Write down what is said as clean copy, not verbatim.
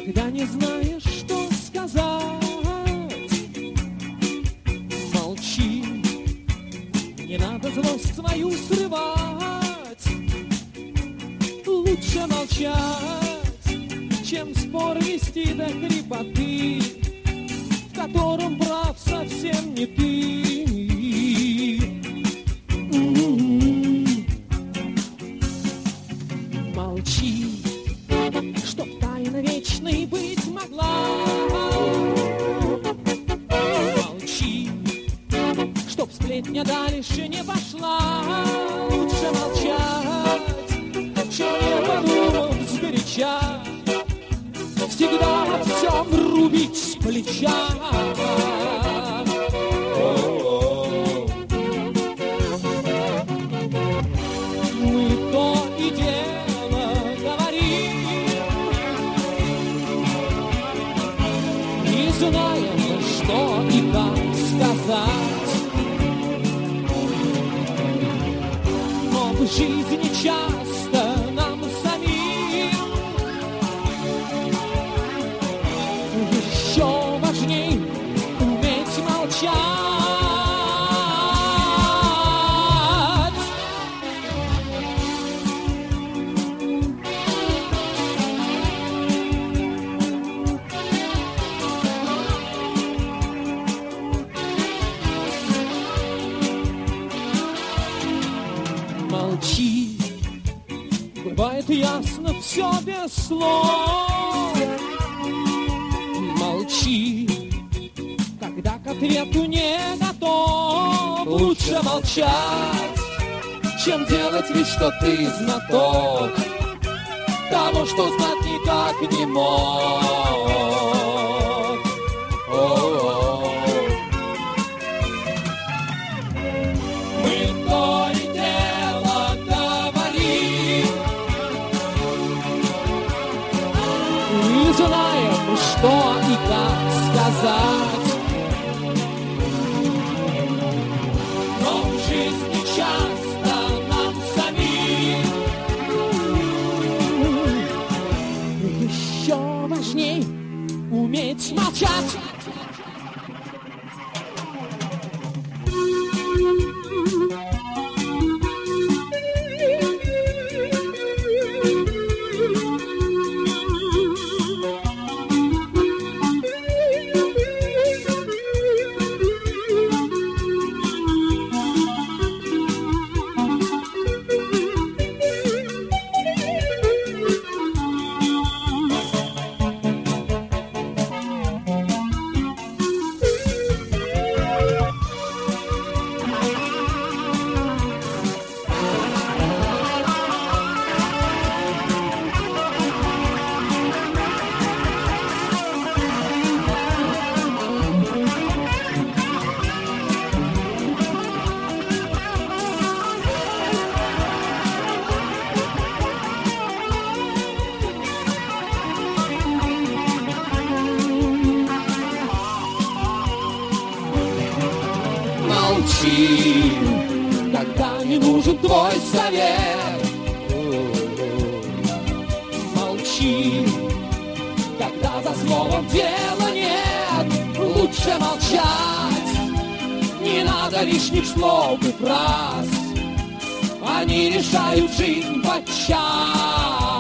когда не знаешь, что сказать. Молчи, не надо злость свою срывать. Лучше молчать, чем спор вести до хрипоты, в котором прав совсем не ты. Молчи, чтоб тайна вечной быть могла. Молчи, чтоб сплетня дальше не пошла. Лучше молчать, чем не подумав сгоряча, всегда во всем рубить с плеча. Мы то и дело говорим, не знаем, что и как сказать. Но в жизни часто нам самим еще важней уметь молчать. Молчи, бывает ясно все без слов. Молчи, когда к ответу не готов. Лучше молчать, чем делать вид, что ты знаток того, что знать никак не мог. Мы то и дело говорим, не знаем, что и как сказать. Но в жизни часто нам самим еще важней уметь молчать. Молчи, когда не нужен твой совет. Молчи, когда за словом дела нет. Лучше молчать, не надо лишних слов и фраз. Они решают жизнь подчас.